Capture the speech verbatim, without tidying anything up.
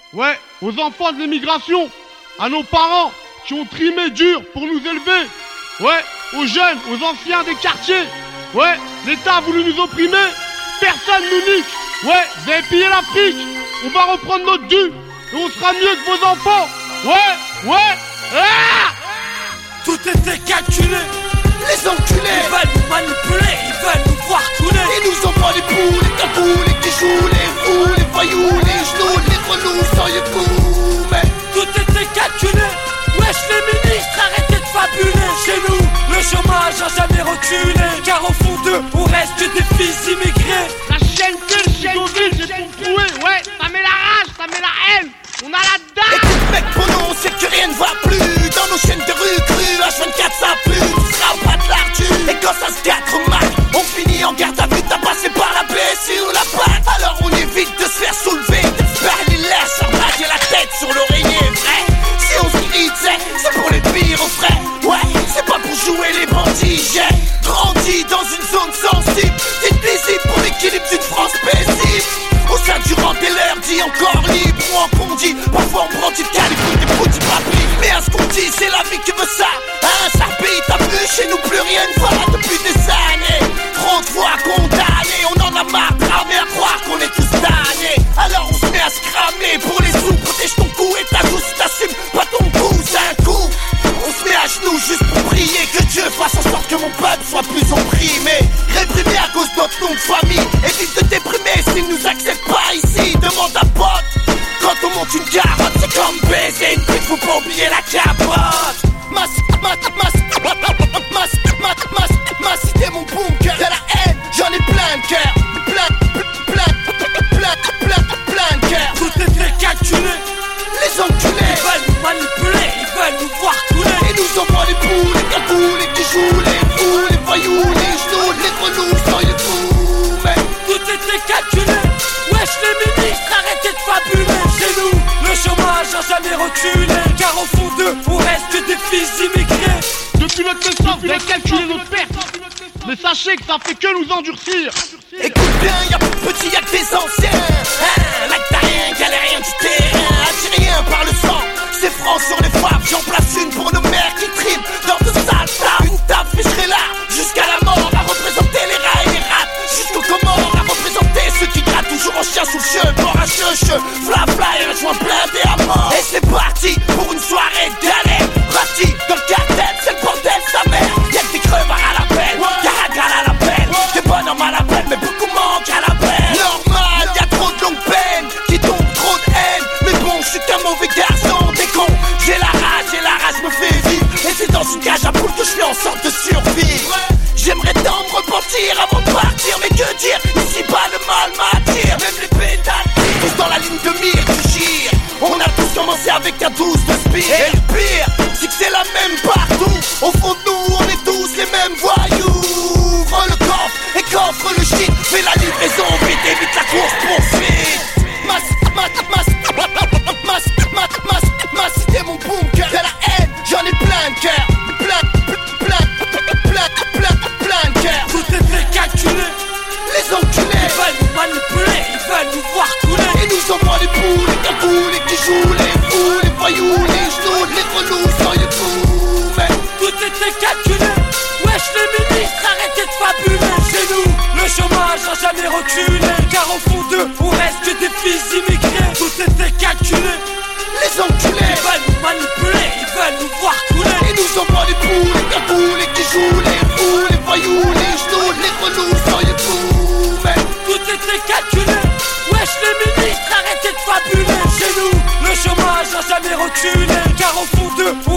Ouais, aux enfants de l'immigration, à nos parents qui ont trimé dur pour nous élever. Ouais, aux jeunes, aux anciens des quartiers. Ouais, l'État a voulu nous opprimer, personne nous nique. Ouais, vous avez pillé l'Afrique, on va reprendre notre dû et on sera mieux que vos enfants. Ouais, ouais, ah! Tout était calculé. Les enculés, ils veulent nous manipuler, ils veulent nous voir couler. Ils nous envoient les poules, les caboules, les bijoux, les fous, les voyous, les genoux, les relous, sans yeux de coups. Mais tout était calculé. Wesh les ministres, arrêtez de fabuler. Chez nous, le chômage a jamais reculé. Car au fond d'eux, on reste des fils immigrés. La chaîne de Chigoville, j'ai pour trouver. Ouais, ça met la rage, ça met la haine. On a la dalle. Écoute mec, pour nous, c'est que rien ne va plus. Dans nos chaînes de rue crues, H vingt-quatre ça pue. Tu seras au bas de l'ardu. Et quand ça se gâte, remarque, on finit en garde à vue. T'as passé par la baie sur la patte. Alors on évite de se faire soulever. D'espérer les laisse, arnaquer la tête sur l'oreiller, vrai. Si on se grille, c'est pour les pires au frais. Ouais, c'est pas pour jouer les bandits. J'ai grandi dans une zone sensible, invisible pour l'équilibre d'une France paisible. Au sein du rang des leurs, dit encore libre ou en condi. Parfois on brandit le calibre des petits papis. Mais à ce qu'on dit, c'est la vie qui veut ça. Hein, ça paye, t'as vu, chez nous plus rien ne va depuis des années. trente fois condamnés, on en a marre de ramer à croire qu'on est tous damnés. Alors on se met à se cramer pour les sous. Protège ton cou et ta joue si t'assumes pas ton coup, c'est un coup. On se met à genoux juste pour prier que Dieu fasse en sorte que mon peuple soit plus opprimé. Réprimé à cause de notre nom de famille. Évite de déprimer s'ils nous acceptent pas ici. Demande à pote. Quand on monte une carotte, c'est comme baiser une pute, faut pas oublier la capote. Ma, ma, ma, ma, ma, ma, ma, ma cité, mon bunker. De la haine, j'en ai plein de cœur. Plein, plein, plein, plein, plein, plein de cœur. Tout était calculé. Les enculés, ils veulent nous manipuler, ils veulent nous voir couler. Ils nous envoient les poules, les caboules, les bijoux, les fous, les voyous, les genoux, les relous, sans yeux de coups. Mais tout était calculé. Wesh les ministres, arrêtez de fabuler. Chez nous, le chômage a jamais reculé. Car au fond d'eux, on reste des fils immigrés. Depuis notre naissance, vous avez calculé notre perte. Mais sachez que ça fait que nous endurcir. Écoute bien, y'a plus de petits, y'a que des anciens. Hein, là que t'as rien, galérien du terrain. Algérien par le sang, c'est franc sur les fables. J'en place une pour nos mères qui triment dans de sales tables. Une table, mais je serai là jusqu'à la mort à représenter les rats et les rats. Jusqu'au Comores à représenter ceux qui grattent toujours en chien sous le cheveu. Mort à cheveux, cheveux, fla fla et un joint blindé à mort. Et c'est parti pour une soirée de galère. Parti dans le cartel, c'est le bordel, sa mère. Y'a que des crevards à la pelle, y'a Hagal à la pelle. Des bonhommes à la pelle, mais beaucoup manquent à la pelle. Normal, y'a trop de longue peine qui tombe trop de haine. Mais bon, je suis qu'un mauvais garçon, des cons. J'ai la rage et la rage me fait vivre. Et c'est dans une cage à poules que je fais en sorte de survivre. J'aimerais tant me repentir avant de partir. Mais que dire, ici bas le mal m'attire. Même les pétales, tous dans la ligne de mire du gire. On a tous commencé avec un douze de spire. Et le pire, c'est que c'est la même partout. Au fond de nous, on est tous les mêmes voyous. Ouvre le coffre et coffre le shit. Fais la livraison, vite évite la course poursuite. Mas, mas, mas, mas, mas, mas, mas, mas, cité mon bunker. De la haine, j'en ai plein de cœur. Plein, plein, plein, plein, plein de cœur. Tout était calculé. Les enculés, ils veulent nous manipuler, ils veulent nous voir couler. Ils nous envoient les poules, les caboules, les bijoux, les fous, les voyous, les genoux, les relous, sans yeux de coups. Mais tout était calculé. Wesh les ministres, arrêtez de fabuler. Chez nous, le chômage a jamais reculé. Car au fond d'eux, on reste des fils immigrés. Tout était calculé. Les enculés, ils veulent nous manipuler, ils veulent nous voir couler. Ils nous envoient les poules, les caboules, les bijoux, les fous, les voyous, les genoux, les relous, sans yeux de coups. Mais tout était calculé. Wesh les ministres, arrêtez de fabuler. Chez nous, le chômage a jamais reculé. Car au fond d'eux,